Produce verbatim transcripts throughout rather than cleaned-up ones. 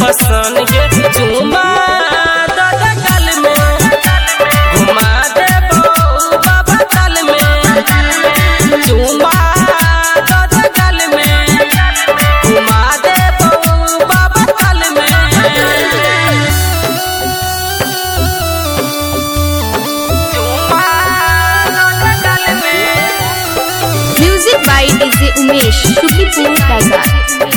मसन के चुमा दादा गाल में घुमा दे बाबा ताल में चुमा दादा गाल में घुमा दे बाबा ताल में चुमा दादा गाल में। Music by DJ Umesh Shuklipur Bazar.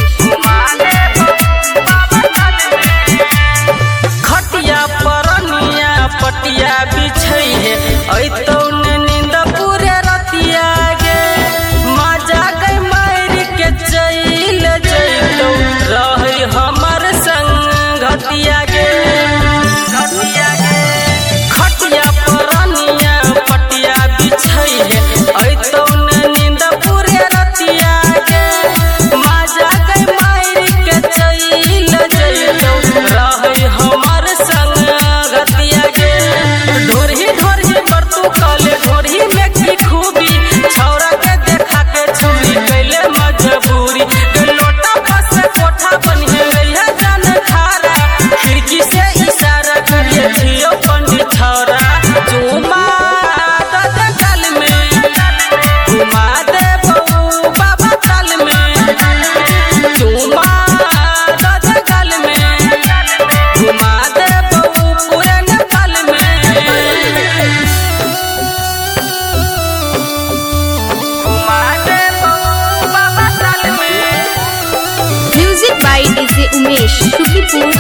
खटिया परनिया पटिया बिछै है ऐतो ने नींद पूरे रतिया गे मजा गई मार के चल जइतो रहे हमर संगतिया गे घटिया गे खटिया परनिया पटिया बिछै है ऐतो ने नींद पूरे रतिया गे मजा गई मार के चल जइतो रहे हमर संगतिया गे ढोरही ढोरही बरतू काले ढोरही में की खूबी छौरा के देखा के छुरी कैले मजबूरी लोटा पास कोठा बनिए रहिया जान खारा खिड़की से इशारा करिए छियो पंडित छौरा चुमा दादा गाल में घुमा दे बाबा ताल में चुमा दादा गाल में घुमा दे पूरे नेपाल में घुमा दे बाबा ताल में। Music by DJ Umesh शुक्लीपुर